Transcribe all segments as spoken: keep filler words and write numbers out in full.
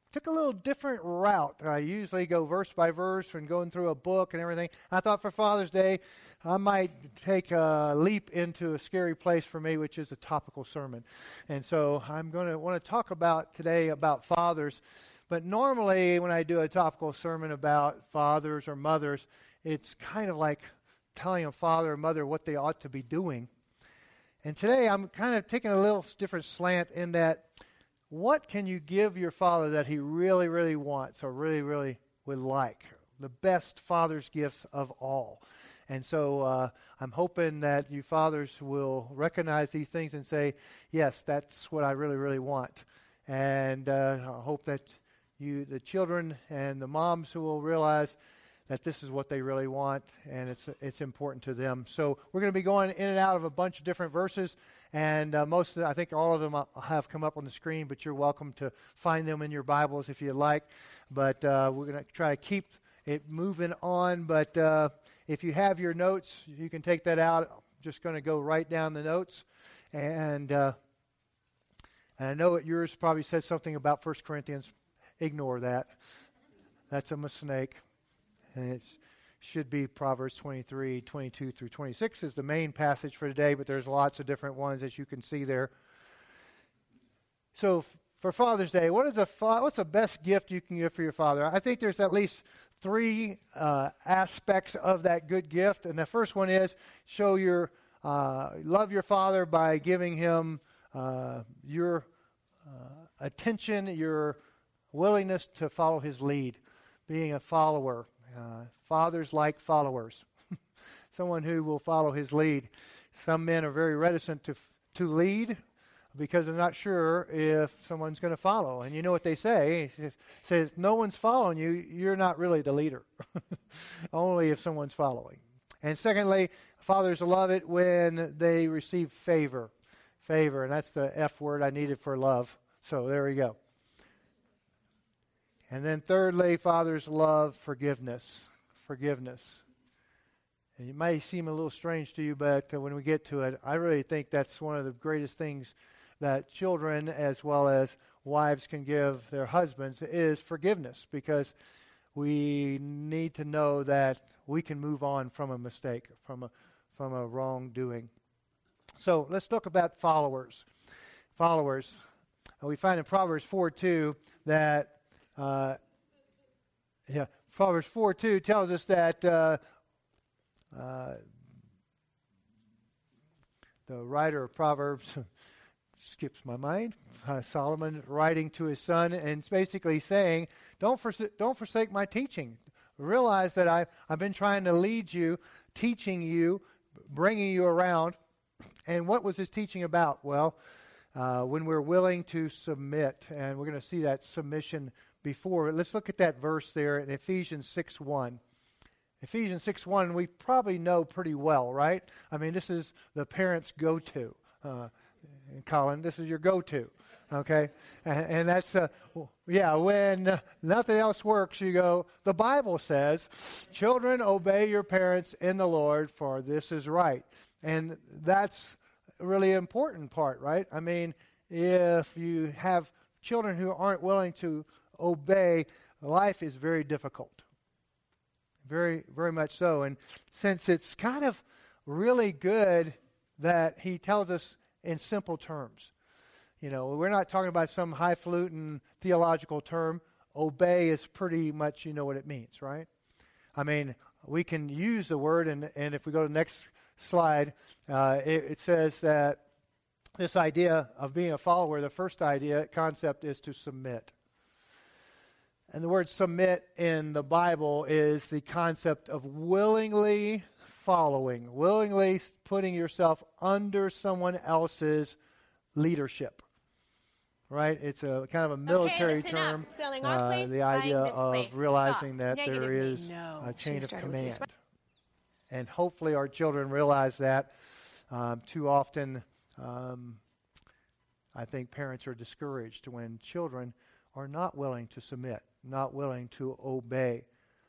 took a little different route. I usually go verse by verse and going through a book and everything. I thought for Father's Day, I might take a leap into a scary place for me, which is a topical sermon. And so I'm going to want to talk about today about fathers. But normally when I do a topical sermon about fathers or mothers, it's kind of like telling a father or mother what they ought to be doing. And today I'm kind of taking a little different slant in that what can you give your father that he really, really wants or really, really would like? The best father's gifts of all. And so uh, I'm hoping that you fathers will recognize these things and say, yes, that's what I really, really want. And uh, I hope that you, the children and the moms who will realize that this is what they really want, and it's it's important to them. So we're going to be going in and out of a bunch of different verses, and uh, most of the, I think all of them have come up on the screen, but you're welcome to find them in your Bibles if you like. But uh, we're going to try to keep it moving on. But uh, if you have your notes, you can take that out. I'm just going to go right down the notes. And, uh, and I know that yours probably said something about First Corinthians. Ignore that. That's a mistake. And it should be Proverbs twenty-three, twenty-two through twenty-six is the main passage for today, but there's lots of different ones as you can see there. So f- for Father's Day, what is a fa- what's the best gift you can give for your father? I think there's at least three uh, aspects of that good gift. And the first one is show your uh, love your father by giving him uh, your uh, attention, your willingness to follow his lead, being a follower. Uh, fathers like followers, someone who will follow his lead. Some men are very reticent to to lead because they're not sure if someone's going to follow. And you know what they say? It says, no one's following you, you're not really the leader. Only if someone's following. And secondly, fathers love it when they receive favor. Favor, and that's the F word I needed for love. So there we go. And then thirdly, fathers love forgiveness. Forgiveness. And it may seem a little strange to you, but uh, when we get to it, I really think that's one of the greatest things that children as well as wives can give their husbands is forgiveness, because we need to know that we can move on from a mistake, from a from a wrongdoing. So let's talk about followers. Followers. Uh, we find in Proverbs four two that Uh, yeah, Proverbs four two tells us that uh, uh, the writer of Proverbs skips my mind. Uh, Solomon writing to his son, and it's basically saying, "Don't forsa- don't forsake my teaching. Realize that I I've been trying to lead you, teaching you, bringing you around." And what was his teaching about? Well, uh, when we're willing to submit, and we're going to see that submission before. Let's look at that verse there in Ephesians six one. Ephesians six one, we probably know pretty well, right? I mean, this is the parents' go-to. Uh, Colin, this is your go-to, okay? And, and that's, uh, yeah, when uh, nothing else works, you go, the Bible says, children, obey your parents in the Lord, for this is right. And that's a really important part, right? I mean, if you have children who aren't willing to obey, life is very difficult. Very, very much so. And since it's kind of really good that he tells us in simple terms, you know, we're not talking about some highfalutin theological term. Obey is pretty much, you know what it means, right? I mean, we can use the word, and, and if we go to the next slide, uh, it, it says that this idea of being a follower, the first idea, concept is to submit. And the word submit in the Bible is the concept of willingly following, willingly putting yourself under someone else's leadership. Right? It's a kind of a military okay, term. Selling our Uh, place, the idea buying this of place. realizing Thoughts? that Negative there me. is No. a chain of Started with you. command. And hopefully our children realize that. Um, too often, um, I think parents are discouraged when children are not willing to submit, not willing to obey.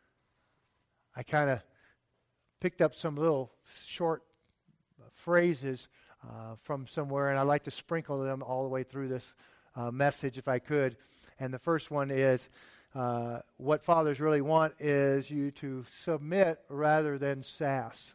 I kind of picked up some little short phrases uh, from somewhere, and I'd like to sprinkle them all the way through this uh, message if I could. And the first one is uh, what fathers really want is you to submit rather than sass.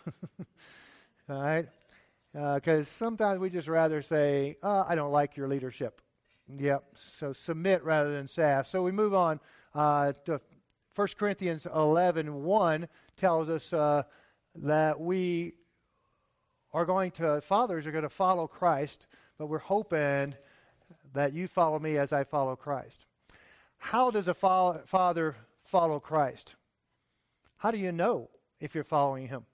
All right? Because uh, sometimes we just rather say, oh, I don't like your leadership. Yep, so submit rather than sass. So we move on uh, to First Corinthians eleven one tells us uh, that we are going to, fathers are going to follow Christ, but we're hoping that you follow me as I follow Christ. How does a fo- father follow Christ? How do you know if you're following him?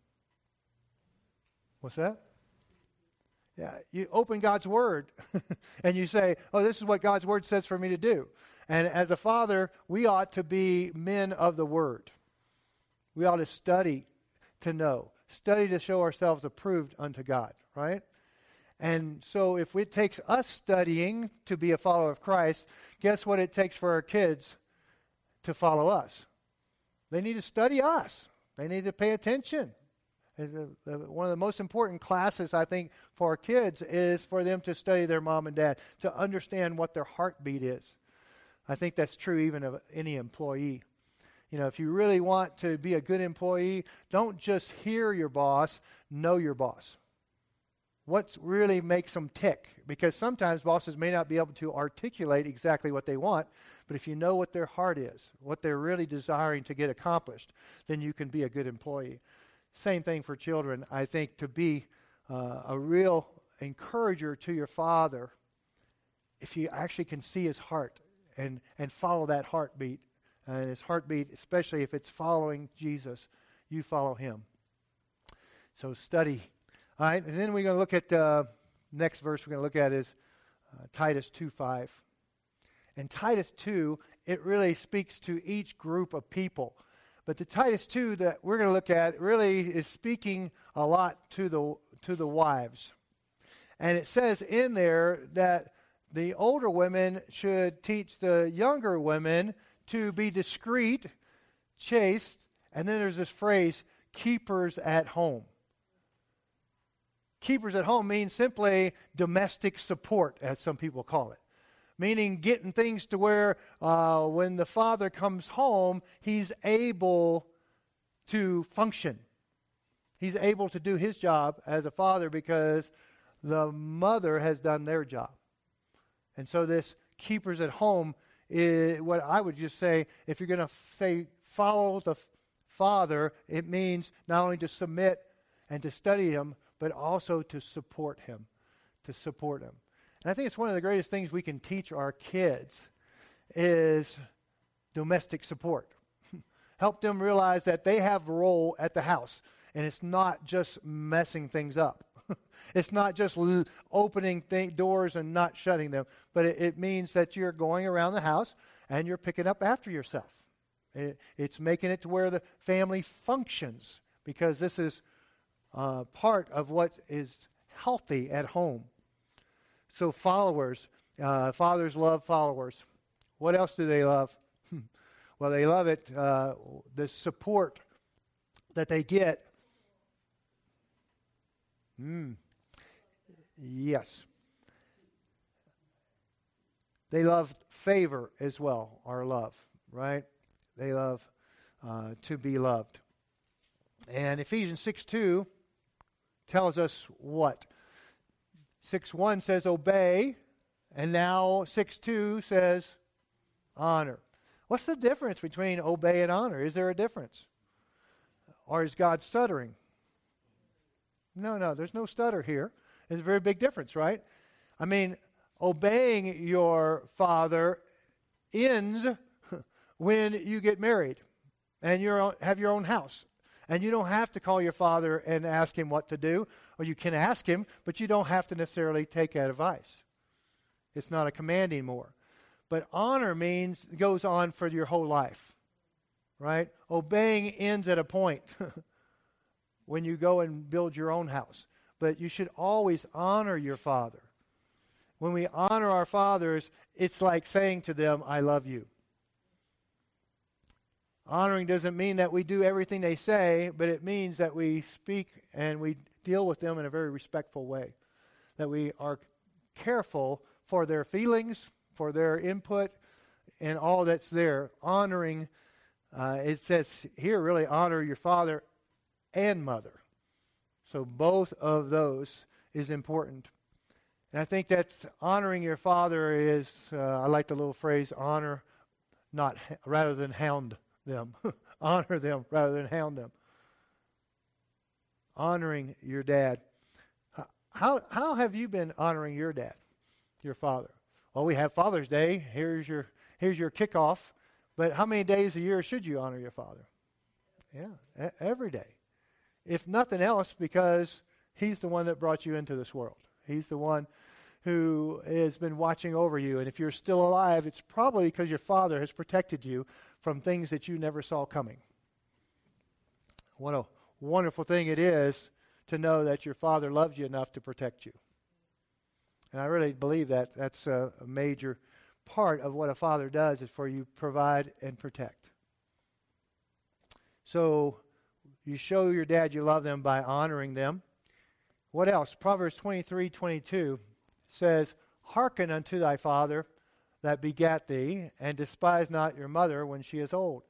What's that? Yeah, you open God's Word and you say, oh, this is what God's Word says for me to do. And as a father, we ought to be men of the Word. We ought to study to know. Study to show ourselves approved unto God, right? And so if it takes us studying to be a follower of Christ, guess what it takes for our kids to follow us? They need to study us. They need to pay attention. One of the most important classes, I think, for our kids is for them to study their mom and dad, to understand what their heartbeat is. I think that's true even of any employee. You know, if you really want to be a good employee, don't just hear your boss, know your boss. What really makes them tick? Because sometimes bosses may not be able to articulate exactly what they want, but if you know what their heart is, what they're really desiring to get accomplished, then you can be a good employee. Same thing for children. I think to be uh, a real encourager to your father, if you actually can see his heart and, and follow that heartbeat, and his heartbeat, especially if it's following Jesus, you follow him. So study. All right, and then we're going to look at, uh, next verse we're going to look at is uh, Titus two five. And Titus two, it really speaks to each group of people. But the Titus two that we're going to look at really is speaking a lot to the to the wives. And it says in there that the older women should teach the younger women to be discreet, chaste, and then there's this phrase, keepers at home. Keepers at home means simply domestic support, as some people call it. Meaning getting things to where uh, when the father comes home, he's able to function. He's able to do his job as a father because the mother has done their job. And so this keepers at home is what I would just say, if you're going to f- say follow the f- father, it means not only to submit and to study him, but also to support him, to support him. And I think it's one of the greatest things we can teach our kids is domestic support. Help them realize that they have a role at the house, and it's not just messing things up. It's not just l- opening th- doors and not shutting them, but it, it means that you're going around the house and you're picking up after yourself. It, it's making it to where the family functions, because this is uh, part of what is healthy at home. So followers, uh, fathers love followers. What else do they love? Well, they love it, uh, the support that they get. Mm. Yes. They love favor as well, our love, right? They love uh, to be loved. And Ephesians six two tells us what? six one says obey, and now six two says honor. What's the difference between obey and honor? Is there a difference? Or is God stuttering? No, no, there's no stutter here. There's a very big difference, right? I mean, obeying your father ends when you get married and you have your own house. And you don't have to call your father and ask him what to do. Or you can ask him, but you don't have to necessarily take advice. It's not a command anymore. But honor means goes on for your whole life, right? Obeying ends at a point when you go and build your own house. But you should always honor your father. When we honor our fathers, it's like saying to them, I love you. Honoring doesn't mean that we do everything they say, but it means that we speak and we deal with them in a very respectful way. That we are careful for their feelings, for their input, in all that's there. Honoring, uh, it says here really honor your father and mother. So both of those is important. And I think that's honoring your father is, uh, I like the little phrase, honor not rather than hound them. Honor them rather than hound them. Honoring your dad. How how have you been honoring your dad, your father? Well, we have Father's Day. Here's your here's your kickoff. But how many days a year should you honor your father? Yeah, e- every day. If nothing else, because he's the one that brought you into this world. He's the one who has been watching over you. And if you're still alive, it's probably because your father has protected you from things that you never saw coming. What a wonderful thing it is to know that your father loves you enough to protect you. And I really believe that that's a, a major part of what a father does, is for you provide and protect. So you show your dad you love them by honoring them. What else? Proverbs twenty-three twenty-two says, hearken unto thy father that begat thee, and despise not your mother when she is old.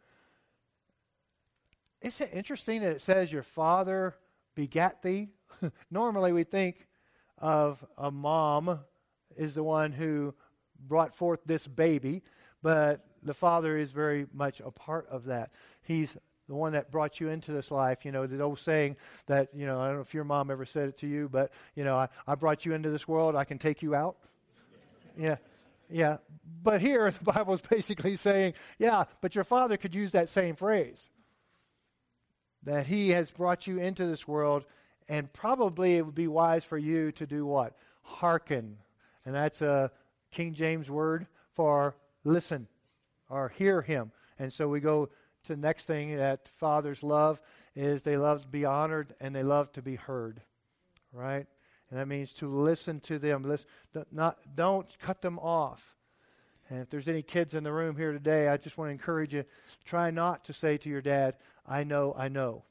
Isn't it interesting that it says your father begat thee? Normally we think of a mom is the one who brought forth this baby, but the father is very much a part of that. He's the one that brought you into this life. You know, the old saying that, you know, I don't know if your mom ever said it to you, but, you know, I, I brought you into this world, I can take you out. Yeah, yeah. But here the Bible is basically saying, yeah, but your father could use that same phrase. That he has brought you into this world, and probably it would be wise for you to do what? Hearken. And that's a King James word for listen or hear him. And so we go to the next thing that fathers love is they love to be honored and they love to be heard. Right? And that means to listen to them. Listen, not, don't cut them off. And if there's any kids in the room here today, I just want to encourage you, try not to say to your dad, I know, I know.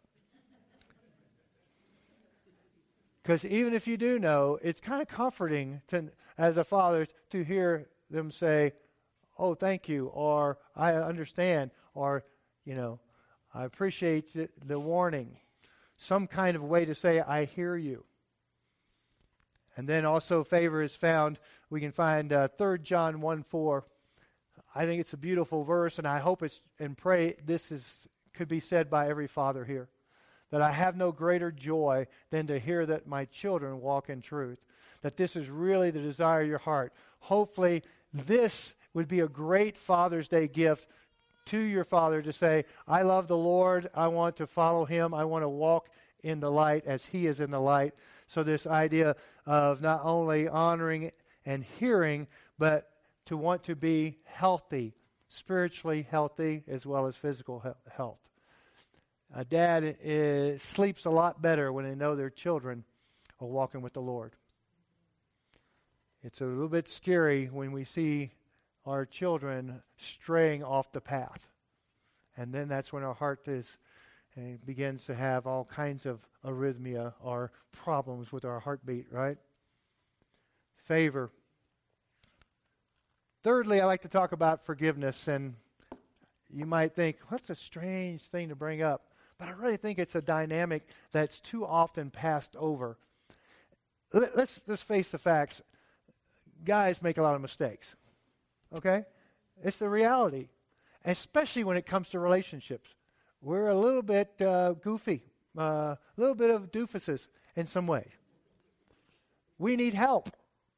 Because even if you do know, it's kind of comforting to, as a father to hear them say, oh, thank you, or I understand, or, you know, I appreciate the, the warning. Some kind of way to say, I hear you. And then also favor is found, we can find uh, Third John one four. I think it's a beautiful verse, and I hope it's, and pray this is could be said by every father here, that I have no greater joy than to hear that my children walk in truth, that this is really the desire of your heart. Hopefully this would be a great Father's Day gift to your father to say, I love the Lord, I want to follow him, I want to walk in the light as he is in the light. So this idea of not only honoring and hearing, but to want to be healthy, spiritually healthy as well as physical he- health. A dad is, sleeps a lot better when they know their children are walking with the Lord. It's a little bit scary when we see our children straying off the path. And then that's when our heart is uh, begins to have all kinds of arrhythmia or problems with our heartbeat, right? Favor. Thirdly, I like to talk about forgiveness. And you might think, what's a strange thing to bring up? But I really think it's a dynamic that's too often passed over. Let's just face the facts. Guys make a lot of mistakes. Okay? It's the reality. Especially when it comes to relationships. We're a little bit uh, goofy. Uh, a little bit of doofuses in some ways. We need help.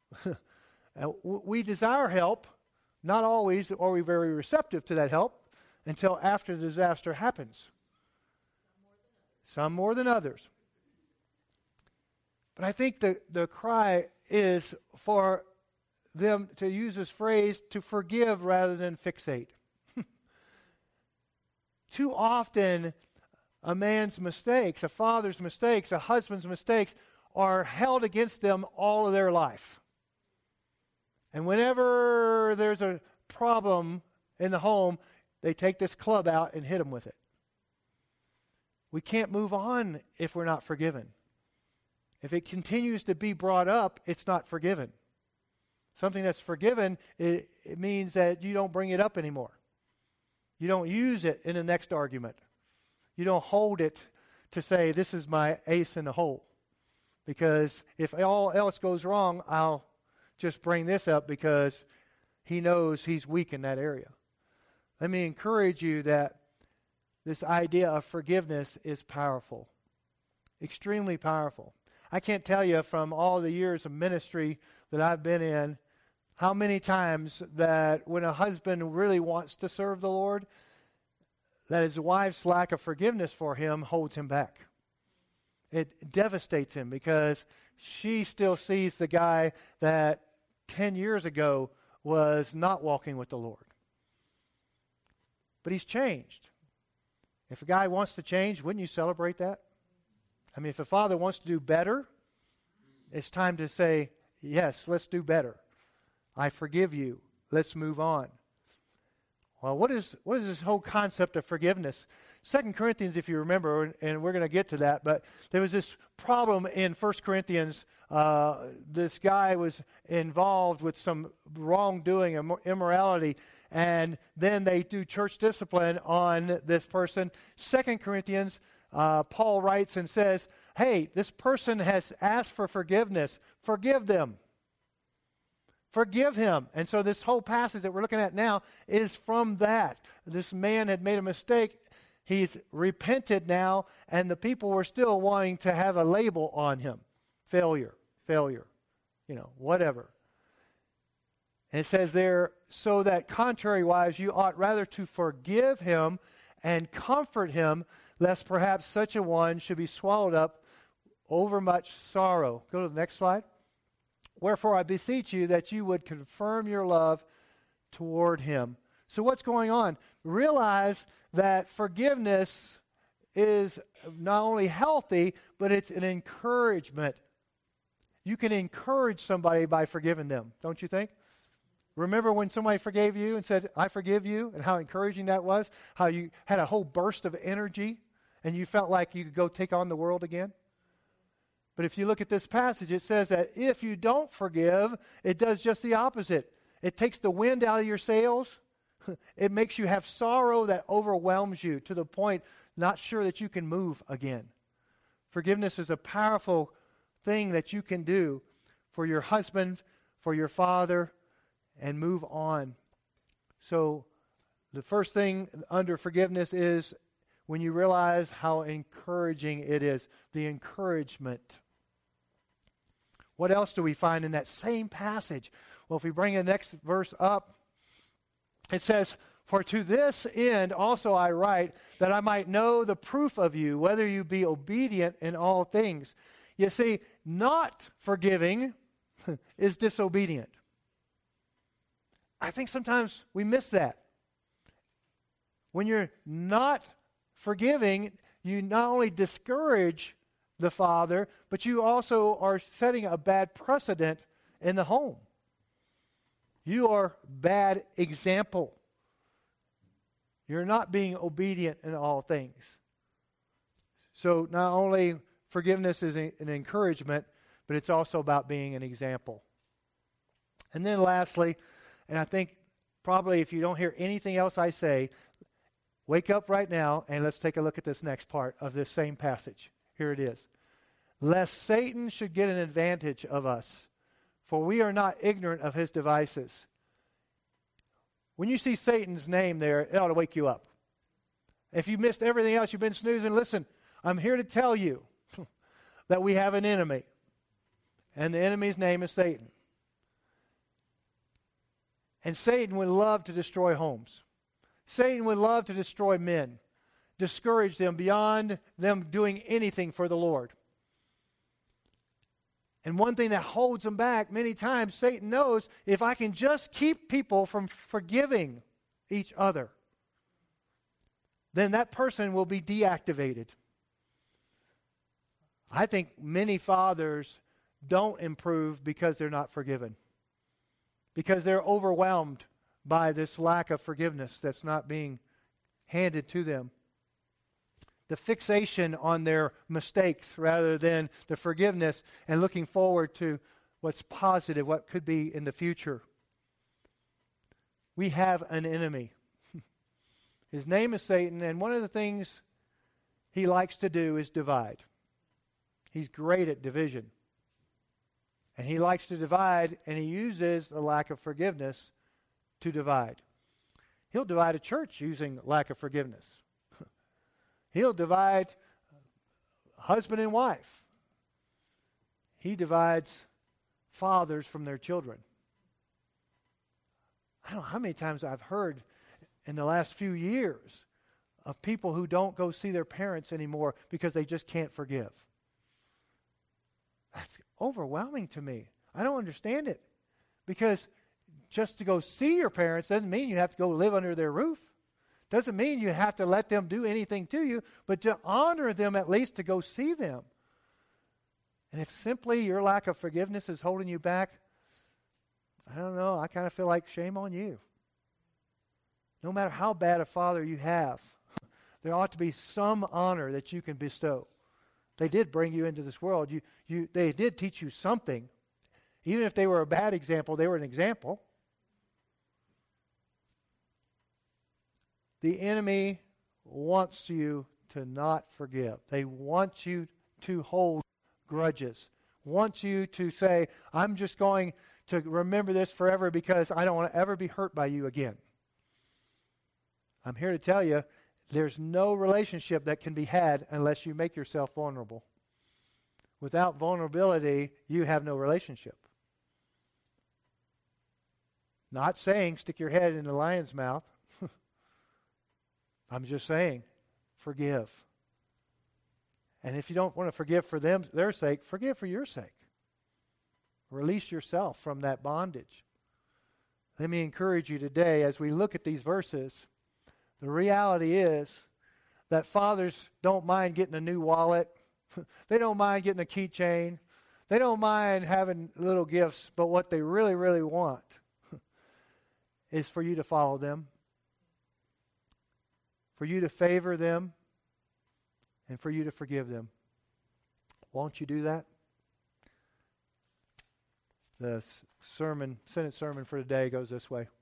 We desire help. Not always are we very receptive to that help until after the disaster happens. Some more than others. But I think the, the cry is for them to use this phrase, to forgive rather than fixate. Too often, a man's mistakes, a father's mistakes, a husband's mistakes are held against them all of their life. And whenever there's a problem in the home, they take this club out and hit them with it. We can't move on if we're not forgiven. If it continues to be brought up, it's not forgiven. Something that's forgiven, it, it means that you don't bring it up anymore. You don't use it in the next argument. You don't hold it to say, this is my ace in the hole. Because if all else goes wrong, I'll just bring this up because he knows he's weak in that area. Let me encourage you that this idea of forgiveness is powerful. Extremely powerful. I can't tell you from all the years of ministry that I've been in how many times that when a husband really wants to serve the Lord, that his wife's lack of forgiveness for him holds him back. It devastates him because she still sees the guy that ten years ago was not walking with the Lord. But he's changed. If a guy wants to change, wouldn't you celebrate that? I mean, if a father wants to do better, it's time to say, yes, let's do better. I forgive you. Let's move on. Well, what is what is this whole concept of forgiveness? Second Corinthians, if you remember, and, and we're going to get to that, but there was this problem in First Corinthians. Uh, this guy was involved with some wrongdoing, Im- immorality, and then they do church discipline on this person. Second Corinthians, uh, Paul writes and says, hey, this person has asked for forgiveness. Forgive them. Forgive him. And so this whole passage that we're looking at now is from that. This man had made a mistake. He's repented now, and the people were still wanting to have a label on him. Failure, failure, you know, whatever. And it says there, so that contrariwise you ought rather to forgive him and comfort him, lest perhaps such a one should be swallowed up over much sorrow. Go to the next slide. Wherefore I beseech you that you would confirm your love toward him. So what's going on? Realize that forgiveness is not only healthy, but it's an encouragement. You can encourage somebody by forgiving them, don't you think? Remember when somebody forgave you and said, I forgive you, and how encouraging that was? How you had a whole burst of energy, and you felt like you could go take on the world again? But if you look at this passage, it says that if you don't forgive, it does just the opposite. It takes the wind out of your sails. It makes you have sorrow that overwhelms you to the point not sure that you can move again. Forgiveness is a powerful thing that you can do for your husband, for your father, and move on. So the first thing under forgiveness is when you realize how encouraging it is, the encouragement. What else do we find in that same passage? Well, if we bring the next verse up, it says, for to this end also I write, that I might know the proof of you, whether you be obedient in all things. You see, not forgiving is disobedient. I think sometimes we miss that. When you're not forgiving, you not only discourage the father, but you also are setting a bad precedent in the home. You are bad example. You're not being obedient in all things. So not only forgiveness is an encouragement, but it's also about being an example. And then lastly, and I think probably if you don't hear anything else I say, wake up right now and let's take a look at this next part of this same passage. Here it is. Lest Satan should get an advantage of us, for we are not ignorant of his devices. When you see Satan's name there, it ought to wake you up. If you missed everything else, you've been snoozing, listen, I'm here to tell you that we have an enemy. And the enemy's name is Satan. And Satan would love to destroy homes. Satan would love to destroy men, discourage them beyond them doing anything for the Lord. And one thing that holds them back many times, Satan knows, if I can just keep people from forgiving each other, then that person will be deactivated. I think many fathers don't improve because they're not forgiven. Because they're overwhelmed by this lack of forgiveness that's not being handed to them. The fixation on their mistakes rather than the forgiveness and looking forward to what's positive, what could be in the future. We have an enemy. His name is Satan, and one of the things he likes to do is divide. He's great at division. And he likes to divide, and he uses the lack of forgiveness to divide. He'll divide a church using lack of forgiveness. He'll divide husband and wife. He divides fathers from their children. I don't know how many times I've heard in the last few years of people who don't go see their parents anymore because they just can't forgive. That's overwhelming to me. I don't understand it. Because just to go see your parents doesn't mean you have to go live under their roof. Doesn't mean you have to let them do anything to you, but to honor them at least to go see them. And if simply your lack of forgiveness is holding you back, I don't know, I kind of feel like shame on you. No matter how bad a father you have, there ought to be some honor that you can bestow. They did bring you into this world. You, you, they did teach you something. Even if they were a bad example, they were an example. The enemy wants you to not forgive. They want you to hold grudges. Wants you to say, I'm just going to remember this forever because I don't want to ever be hurt by you again. I'm here to tell you, there's no relationship that can be had unless you make yourself vulnerable. Without vulnerability, you have no relationship. Not saying stick your head in the lion's mouth. I'm just saying, forgive. And if you don't want to forgive for them, their sake, forgive for your sake. Release yourself from that bondage. Let me encourage you today as we look at these verses. The reality is that fathers don't mind getting a new wallet. They don't mind getting a keychain. They don't mind having little gifts, but what they really, really want is for you to follow them, for you to favor them, and for you to forgive them. Won't you do that? The sermon, Senate sermon for today goes this way.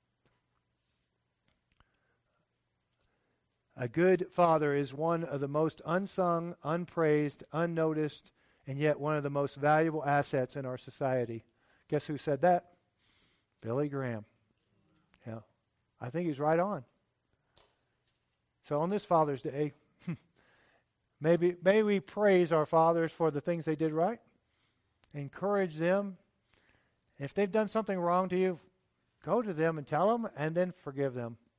A good father is one of the most unsung, unpraised, unnoticed, and yet one of the most valuable assets in our society. Guess who said that? Billy Graham. Yeah, I think he's right on. So on this Father's Day, maybe may we praise our fathers for the things they did right, encourage them. If they've done something wrong to you, go to them and tell them, and then forgive them.